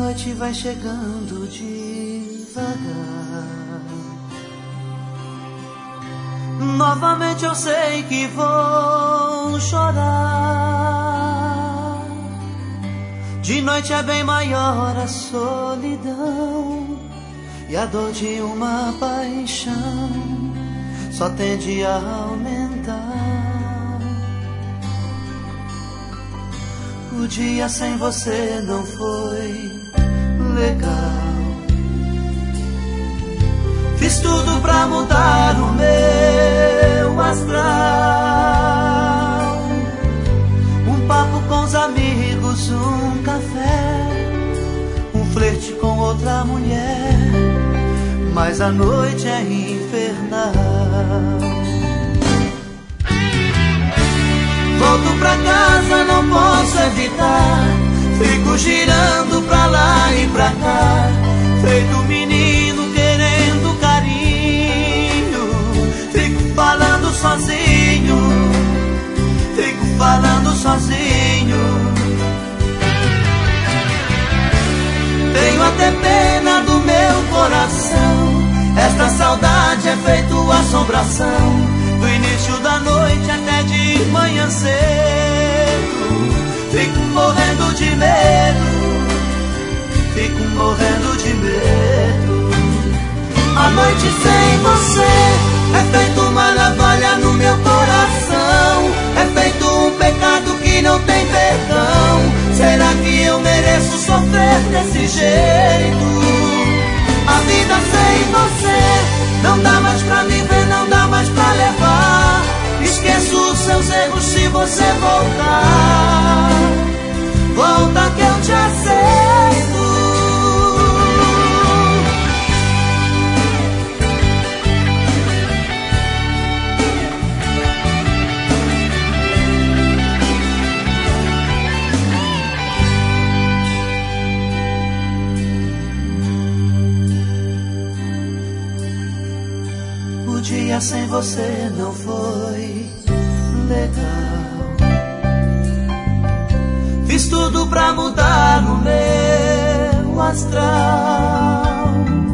noite vai chegando devagar. Novamente eu sei que vou chorar. De noite é bem maior a solidão, e a dor de uma paixão só tende a aumentar. O dia sem você não foi legal. Fiz tudo pra mudar o meu astral. Um papo com os amigos, um café, um flerte com outra mulher, mas a noite é infernal. Volto pra casa, não posso evitar. Fico girando pra lá e pra cá, feito menino querendo carinho. Fico falando sozinho, fico falando sozinho. Tenho até pena do meu coração. Esta saudade é feito assombração, do início da noite até de manhã cedo. Fico morrendo de medo, fico morrendo de medo. A noite sem você é feito uma navalha no meu coração, é feito um pecado que não tem perdão. Será que eu mereço sofrer desse jeito? A vida sem você não dá mais pra viver, não dá mais pra levar. Esqueço os seus erros se você voltar. Volta que eu te aceito. O dia sem você não foi legal. Fiz tudo pra mudar o meu astral.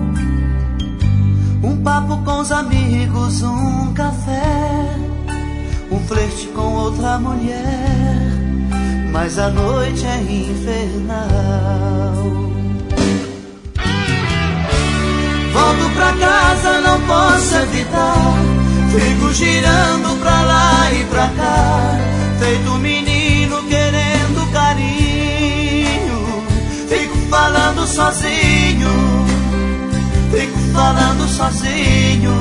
Um papo com os amigos, um café, um flerte com outra mulher, mas a noite é infernal. Volto pra casa, não posso evitar. Fico girando pra lá e pra cá, feito menino querendo carinho. Fico falando sozinho, fico falando sozinho.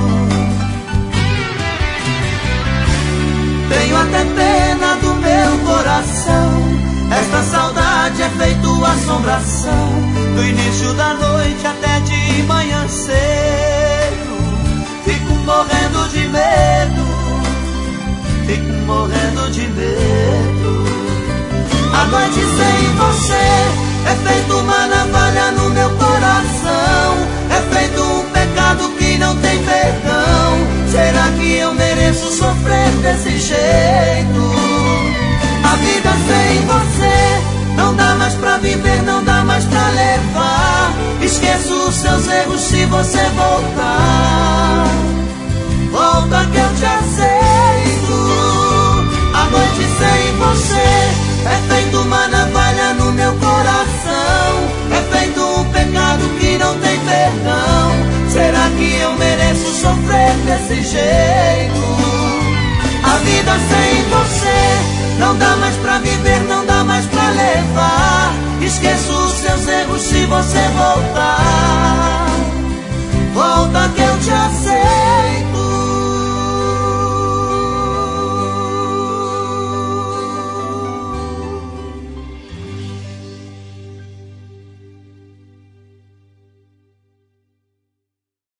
Tenho até pena do meu coração. Esta saudade é feito assombração, do início da noite até de manhã cedo. Fico morrendo de medo, fico morrendo de medo. A noite sem você é feito uma navalha no meu coração, é feito um pecado que não tem perdão. Será que eu mereço sofrer desse jeito? A vida sem você não dá mais pra viver, não dá mais pra levar. Esqueço os seus erros se você voltar. Volta que eu te aceito. A noite sem você é feito uma navalha no meu coração, é feito um pecado que não tem perdão. Será que eu mereço sofrer desse jeito? A vida sem você não dá mais pra viver, não dá mais pra levar. Esqueço os seus erros se você voltar. Volta que eu te aceito.